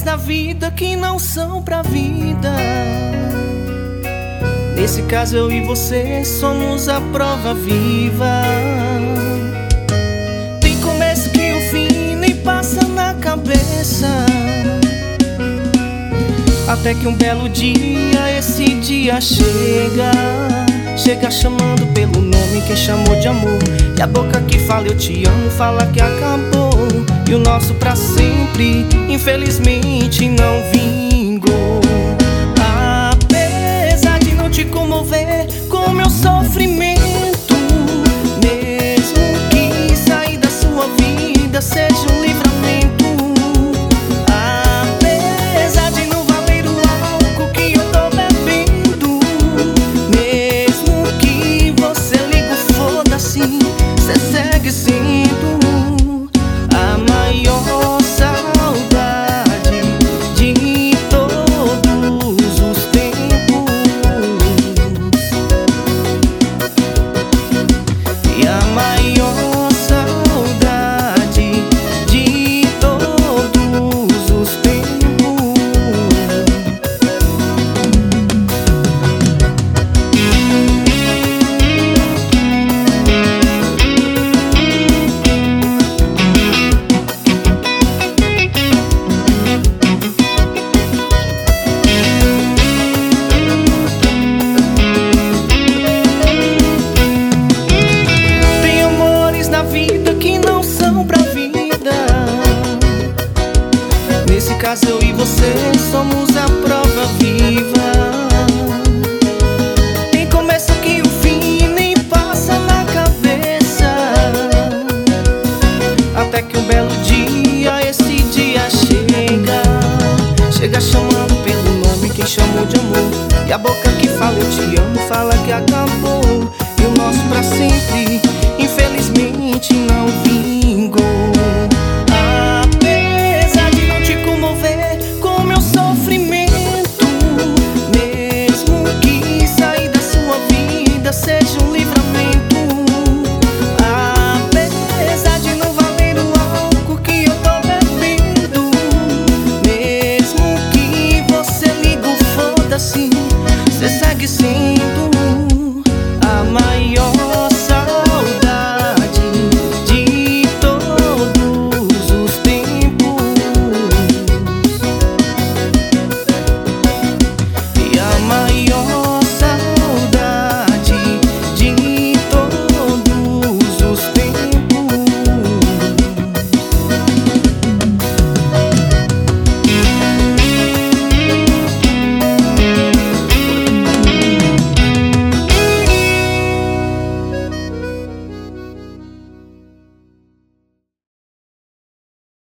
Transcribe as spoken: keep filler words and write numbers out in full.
da vida que não são pra vida. Nesse caso eu e você somos a prova viva. Tem começo que o fim nem passa na cabeça, até que um belo dia esse dia chega. Chega chamando pelo nome quem chamou de amor, e a boca que fala eu te amo fala que acabou. E o nosso pra sempre infelizmente não vingou. Apesar de não te comover com o meu sofrimento, mesmo que sair da sua vida seja um livramento, apesar de não valer o álcool que eu tô bebendo, mesmo que você liga o foda-se, cê segue sendo a maior saudade de todos os tempos, e a maior saudade de todos os tempos. Tem amores na vida que não são pra vida. Nesse caso eu e você somos a prova viva. Tem começo que o fim nem passa na cabeça, até que um belo dia esse dia chega. Chega chamando pelo nome quem chamou de amor, e a boca que fala eu te amo fala que acabou. E o nosso pra sempre infelizmente não vingou. Apesar de não te comover com o meu sofrimento, mesmo que sair da sua vida seja um livro